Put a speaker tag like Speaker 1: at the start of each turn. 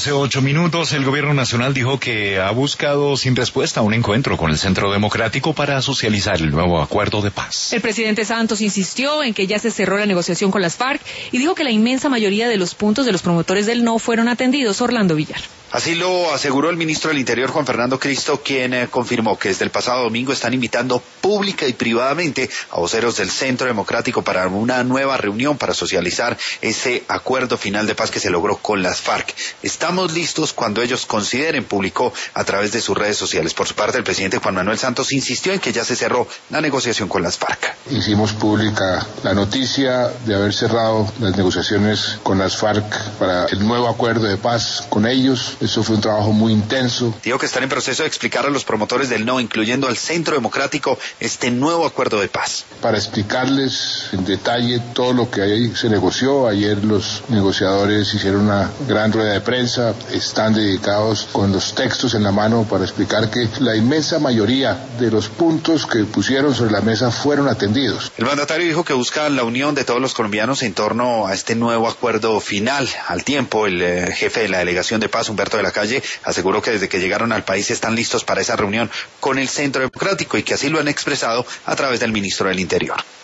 Speaker 1: Hace 8 minutos el gobierno nacional dijo que ha buscado sin respuesta un encuentro con el Centro Democrático para socializar el nuevo acuerdo de paz.
Speaker 2: El presidente Santos insistió en que ya se cerró la negociación con las FARC y dijo que la inmensa mayoría de los puntos de los promotores del no fueron atendidos. Orlando Villar.
Speaker 3: Así lo aseguró el ministro del Interior, Juan Fernando Cristo, quien confirmó que desde el pasado domingo están invitando pública y privadamente a voceros del Centro Democrático para una nueva reunión para socializar ese acuerdo final de paz que se logró con las FARC. Estamos listos cuando ellos consideren, publicó a través de sus redes sociales. Por su parte, el presidente Juan Manuel Santos insistió en que ya se cerró la negociación con las FARC.
Speaker 4: Hicimos pública la noticia de haber cerrado las negociaciones con las FARC para el nuevo acuerdo de paz con ellos. Eso fue un trabajo muy intenso.
Speaker 3: Dijo que están en proceso de explicar a los promotores del no, incluyendo al Centro Democrático, este nuevo acuerdo de paz.
Speaker 4: Para explicarles en detalle todo lo que ahí se negoció. Ayer los negociadores hicieron una gran rueda de prensa, están dedicados con los textos en la mano para explicar que la inmensa mayoría de los puntos que pusieron sobre la mesa fueron atendidos.
Speaker 3: El mandatario dijo que busca la unión de todos los colombianos en torno a este nuevo acuerdo final. Al tiempo, el jefe de la Delegación de Paz, Humberto de la Calle, aseguró que desde que llegaron al país están listos para esa reunión con el Centro Democrático y que así lo han expresado a través del ministro del Interior.